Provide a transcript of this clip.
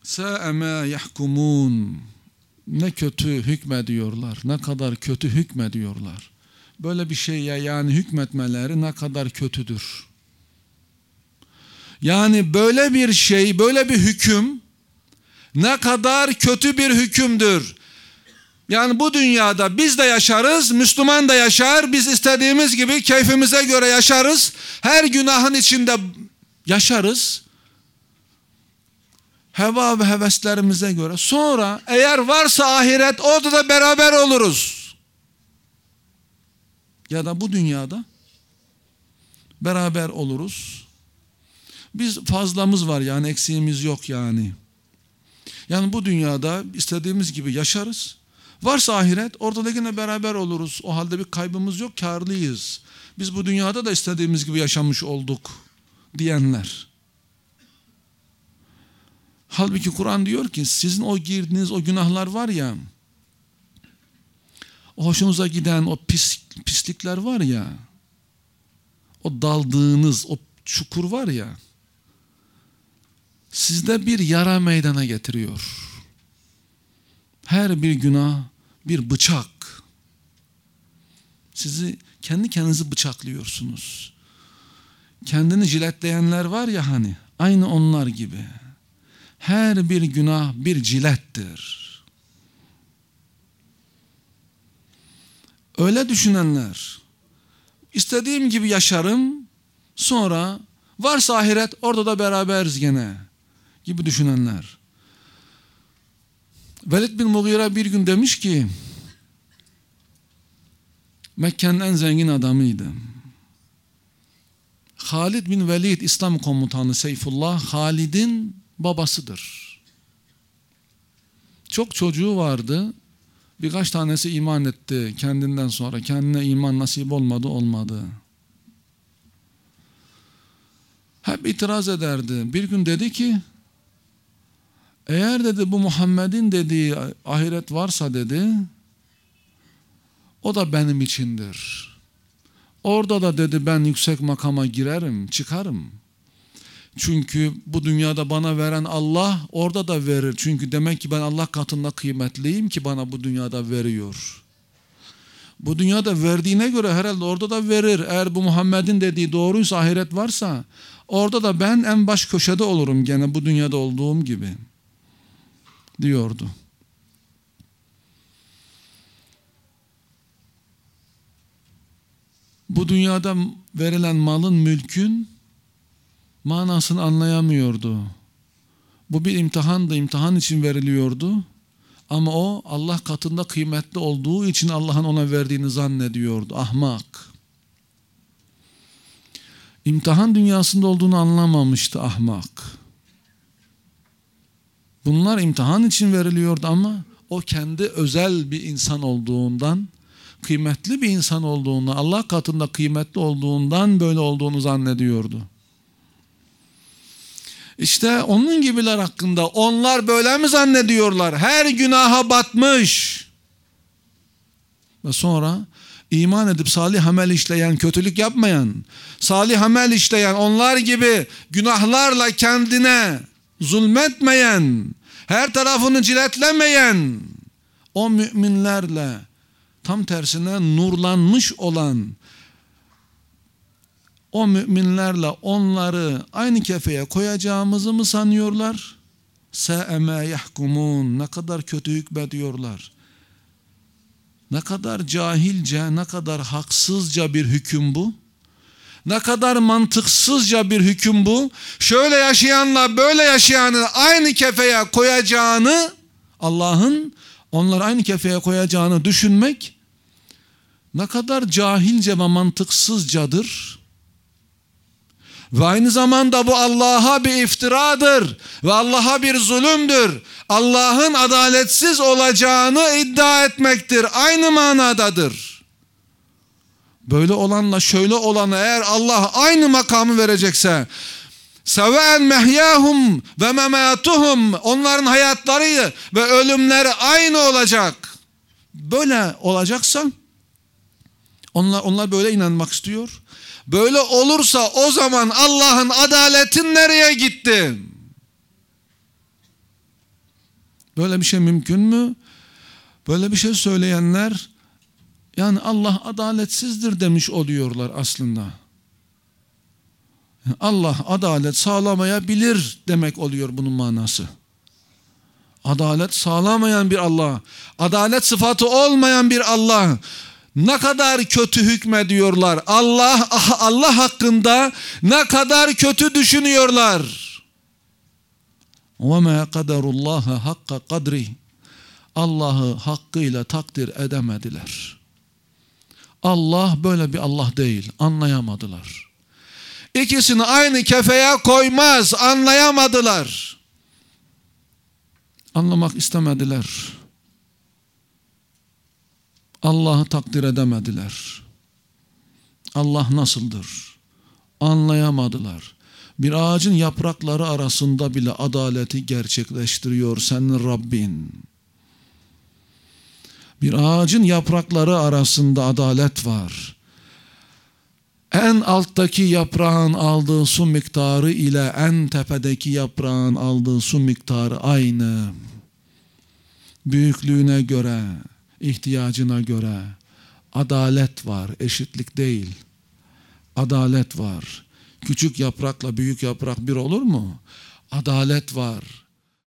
Sâ'e mâ yahkumûn. Ne kötü hükmediyorlar, ne kadar kötü hükmediyorlar. Böyle bir şeye yani hükmetmeleri ne kadar kötüdür. Yani böyle bir şey, böyle bir hüküm ne kadar kötü bir hükümdür. Yani bu dünyada biz de yaşarız, Müslüman da yaşar, biz istediğimiz gibi keyfimize göre yaşarız. Her günahın içinde yaşarız. Heva ve heveslerimize göre. Sonra eğer varsa ahiret orada da beraber oluruz. Ya da bu dünyada beraber oluruz. Biz fazlamız var yani eksiğimiz yok yani. Yani bu dünyada istediğimiz gibi yaşarız. Varsa ahiret orada da yine beraber oluruz. O halde bir kaybımız yok, kârlıyız. Biz bu dünyada da istediğimiz gibi yaşamış olduk diyenler. Halbuki Kur'an diyor ki sizin o girdiğiniz o günahlar var ya, o hoşunuza giden o pislikler var ya, o daldığınız o çukur var ya, sizde bir yara meydana getiriyor. Her bir günah bir bıçak. Sizi kendi kendinizi bıçaklıyorsunuz. Kendini jiletleyenler var ya hani, aynı onlar gibi. Her bir günah bir cilettir. Öyle düşünenler, istediğim gibi yaşarım, sonra varsa ahiret orada da beraberiz gene gibi düşünenler. Velid bin Mughira bir gün demiş ki, Mekke'nin en zengin adamıydı. Halid bin Velid İslam komutanı Seyfullah, Halid'in babasıdır. Çok çocuğu vardı. Birkaç tanesi iman etti kendinden sonra. Kendine iman nasip olmadı. Hep itiraz ederdi. Bir gün dedi ki, eğer dedi bu Muhammed'in dediği ahiret varsa dedi, o da benim içindir. Orada da dedi ben yüksek makama girerim, çıkarım. Çünkü bu dünyada bana veren Allah orada da verir. Çünkü demek ki ben Allah katında kıymetliyim ki bana bu dünyada veriyor. Bu dünyada verdiğine göre herhalde orada da verir. Eğer bu Muhammed'in dediği doğruysa, ahiret varsa, orada da ben en baş köşede olurum gene bu dünyada olduğum gibi diyordu. Bu dünyada verilen malın, mülkün manasını anlayamıyordu. Bu bir imtihandı, imtihan için veriliyordu. Ama o Allah katında kıymetli olduğu için Allah'ın ona verdiğini zannediyordu. Ahmak. İmtihan dünyasında olduğunu anlamamıştı ahmak. Bunlar imtihan için veriliyordu ama o kendi özel bir insan olduğundan, kıymetli bir insan olduğunu, Allah katında kıymetli olduğundan böyle olduğunu zannediyordu. İşte onun gibiler hakkında onlar böyle mi zannediyorlar? Her günaha batmış. Ve sonra iman edip salih amel işleyen, kötülük yapmayan, salih amel işleyen, onlar gibi günahlarla kendine zulmetmeyen, her tarafını ciletlemeyen o müminlerle tam tersine nurlanmış olan o müminlerle onları aynı kefeye koyacağımızı mı sanıyorlar? Sâ'e mâ yahkumûn. Ne kadar kötü hükmediyorlar. Ne kadar cahilce, ne kadar haksızca bir hüküm bu. Ne kadar mantıksızca bir hüküm bu. Şöyle yaşayanla böyle yaşayanı aynı kefeye koyacağını, Allah'ın onları aynı kefeye koyacağını düşünmek ne kadar cahilce ve mantıksızcadır. Ve aynı zamanda bu Allah'a bir iftiradır ve Allah'a bir zulümdür. Allah'ın adaletsiz olacağını iddia etmektir. Aynı manadadır. Böyle olanla şöyle olanı eğer Allah aynı makamı verecekse, seven mehyahum ve mematuhum, onların hayatları ve ölümleri aynı olacak. Böyle olacaksa onlar böyle inanmak istiyor. Böyle olursa o zaman Allah'ın adaletin nereye gitti? Böyle bir şey mümkün mü? Böyle bir şey söyleyenler yani Allah adaletsizdir demiş oluyorlar aslında. Allah adalet sağlamayabilir demek oluyor bunun manası. Adalet sağlamayan bir Allah, adalet sıfatı olmayan bir Allah ne kadar kötü hükmediyorlar. Allah hakkında ne kadar kötü düşünüyorlar. وَمَا قَدَرُ اللّٰهَ حَقَّ قَدْرِهِ Allah'ı hakkıyla takdir edemediler. Allah böyle bir Allah değil, anlayamadılar. İkisini aynı kefeye koymaz, anlayamadılar. Anlamak istemediler. Allah'ı takdir edemediler. Allah nasıldır? Anlayamadılar. Bir ağacın yaprakları arasında bile adaleti gerçekleştiriyor senin Rabbin. Bir ağacın yaprakları arasında adalet var. En alttaki yaprağın aldığı su miktarı ile en tepedeki yaprağın aldığı su miktarı aynı. Büyüklüğüne göre, ihtiyacına göre adalet var, eşitlik değil. Adalet var. Küçük yaprakla büyük yaprak bir olur mu? Adalet var.